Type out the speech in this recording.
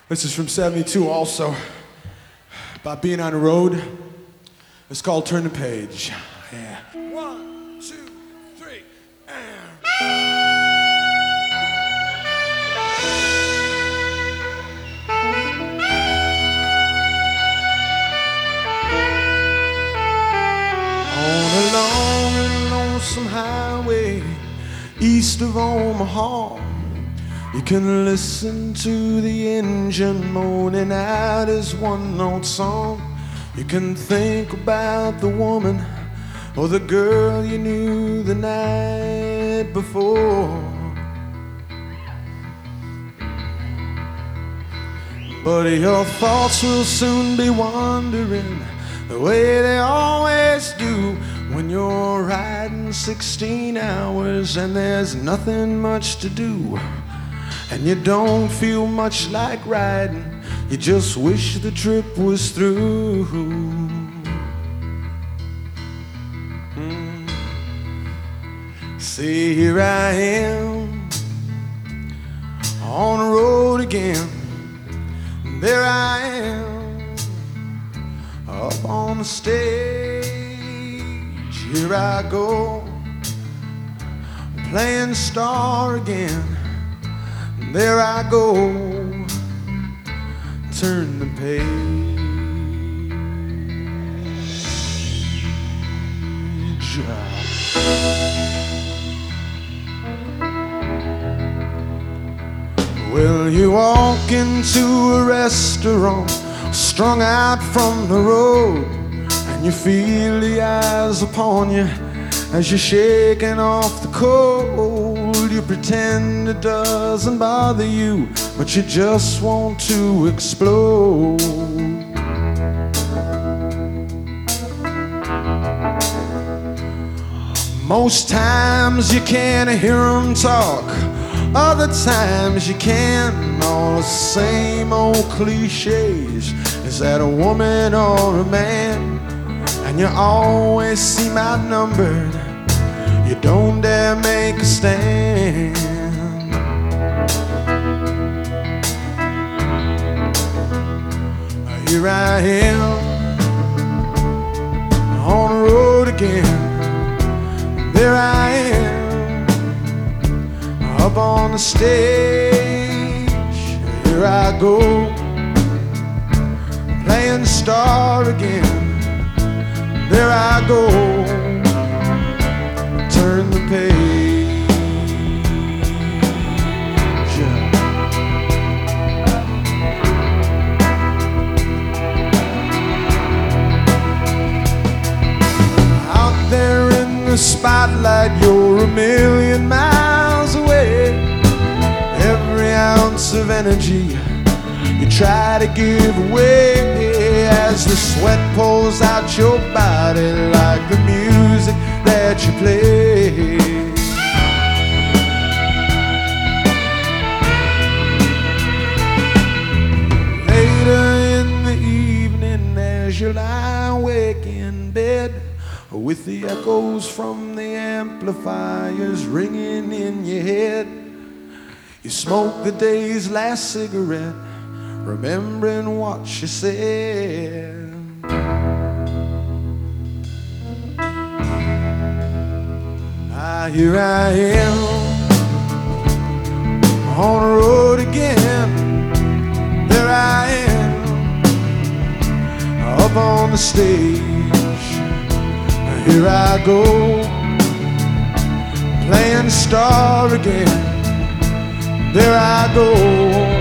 This is from 72 also, about being on the road. It's called Turn the Page. Yeah. 1, 2, 3, On a long and lonesome highway east of Omaha, you can listen to the engine moaning out his one-note song. You can think about the woman or the girl you knew the night before. But your thoughts will soon be wandering the way they always do when you're riding 16 hours and there's nothing much to do. And you don't feel much like riding, you just wish the trip was through. See, here I am on the road again. There I am up on the stage. Here I go playing star again. There I go, turn the page. Well, you walk into a restaurant, strung out from the road, and you feel the eyes upon you as you're shaking off the cold. You pretend it doesn't bother you, but you just want to explode. Most times you can't hear them talk, other times you can. All the same old cliches. Is that a woman or a man? And you always seem outnumbered, you don't dare make a stand. Here I am on the road again. There I am up on the stage. Here I go playing star again. There I go, turn the page. Out there in the spotlight, you're a million miles away. Every ounce of energy you try to give away as the sweat pours out your body like the music that you play. Later in the evening as you lie awake in bed, with the echoes from the amplifiers ringing in your head, you smoke the day's last cigarette, remembering what she said. Here I am on the road again. There I am up on the stage. Here I go playing star again. There I go,